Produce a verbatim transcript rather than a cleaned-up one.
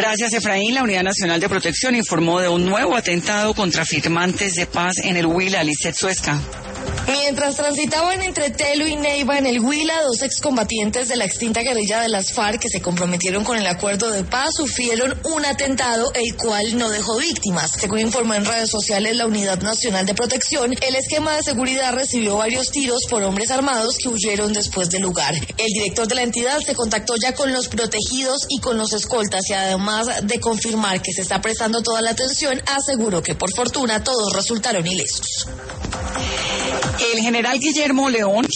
Gracias, Efraín. La Unidad Nacional de Protección informó de un nuevo atentado contra firmantes de paz en el Huila. Lisset Suezca. Mientras transitaban entre Telo y Neiva en el Huila, dos excombatientes de la extinta guerrilla de las FARC que se comprometieron con el acuerdo de paz sufrieron un atentado, el cual no dejó víctimas. Según informó en redes sociales la Unidad Nacional de Protección, el esquema de seguridad recibió varios tiros por hombres armados que huyeron después del lugar. El director de la entidad se contactó ya con los protegidos y con los escoltas y además de confirmar que se está prestando toda la atención, aseguró que por fortuna todos resultaron ilesos. El general Guillermo León